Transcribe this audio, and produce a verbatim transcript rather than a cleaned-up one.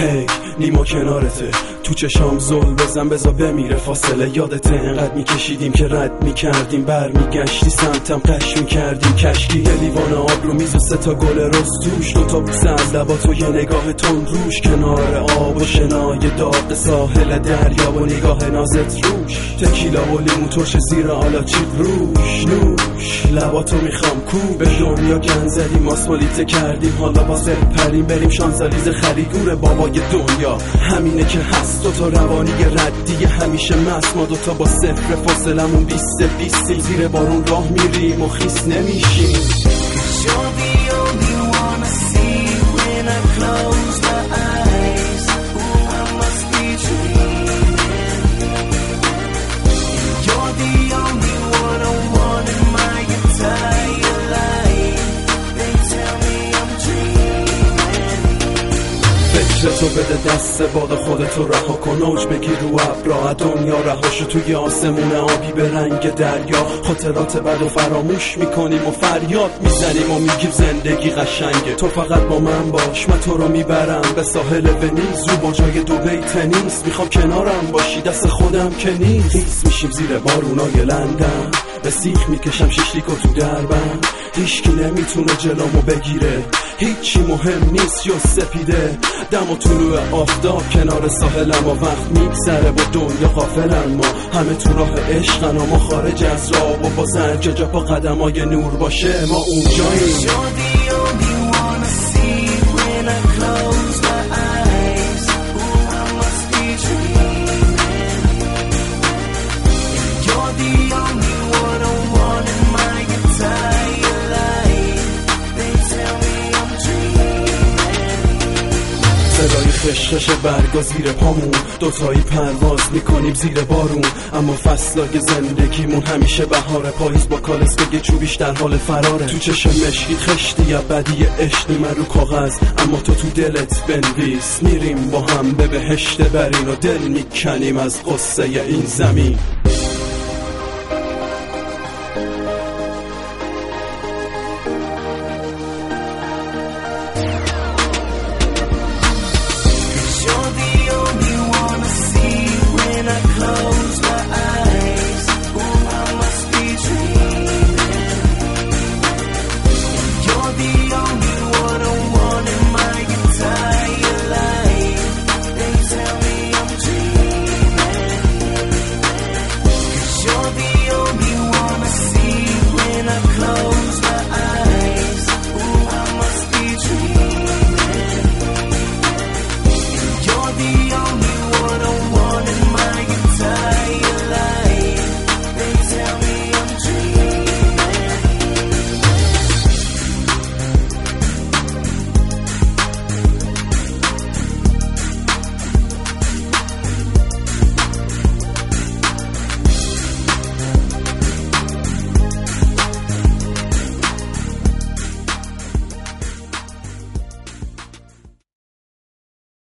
هی نیما کنارته، تو چشام زل بزن بزا بمیره فاصله. یادته انقدر میکشیدیم که رد میکردیم، بر میگشتی سمتم قش میکردیم کشکی. یه لیوان آب رو میز و سه تا گل رز توش، دوتا بوسه از لبات و یه نگاه تون روش. کنار آب و شنای داغ ساحل دریا و نگاه نازت روش. تکیلا و لیمو ترش زیر آلاچیق روش. نوش لباتو میخوام کو، به دنیا گن زدیم ماسمالیته کردیم، حالا واسه پریم بریم شانزالیز خریگور بابای دنیا. همینه که هست دوتا روانی ردیه همیشه مست، ما دوتا با صفر فاصلمون بیست بیستیم. زیر بارون راه میریم و خیس نمیشیم. تو بده دست باد خودتو رها کن، اوج بگیر رو ابرا دنیا رهاشو توی آسمون آبی به رنگ دریا. خاطرات بد و فراموش میکنیم و فریاد میزنیم و میگیم زندگی قشنگه. تو فقط با من باش، من تو رو میبرم به ساحل ونیز، رو با جای دوبی تنیس. میخوام کنارم باشی دست خودم که نیست. خیس میشیم زیر بارونای لندن، به سیخ میکشم شیشلیکو تو دربم. هیچکی نمیتونه جلومو بگیره، هیچی مهم نیست یا سپیده. دم و طلوع آفتاب کنار ساحلم و وقت میگذره با دنیا غافلن. ما همه تو راه عشقن و ما خارج از راه، و با زنججا با قدمای نور باشه ما اونجاییم. صدای خشخش برگا زیر پامون، دوتایی پرواز میکنیم زیر بارون. اما فصلای زندگیمون همیشه بهار، پاییز با کالس بگه چوبیش در حال فراره. تو چشم مشکی خشتی ابدی عشق من رو کاغذ، اما تو تو دلت بنویس. میریم با هم به بهشت برین و دل میکنیم از قصه این زمین.